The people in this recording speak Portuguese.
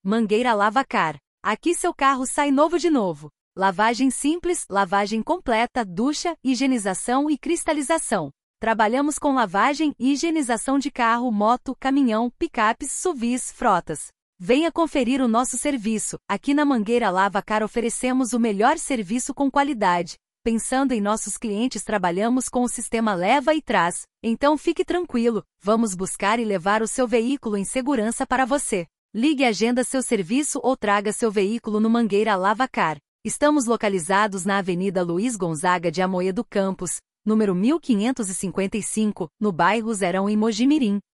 Mangueira Lavacar. Aqui seu carro sai novo de novo. Lavagem simples, lavagem completa, ducha, higienização e cristalização. Trabalhamos com lavagem e higienização de carro, moto, caminhão, picapes, SUVs, frotas. Venha conferir o nosso serviço. Aqui na Mangueira Lavacar oferecemos o melhor serviço com qualidade. Pensando em nossos clientes, trabalhamos com o sistema leva e traz. Então fique tranquilo, vamos buscar e levar o seu veículo em segurança para você. Ligue e agenda seu serviço ou traga seu veículo no Mangueira Lavacar. Estamos localizados na Avenida Luiz Gonzaga de Amoedo Campos, número 1555, no bairro Zerão, em Mogi Mirim.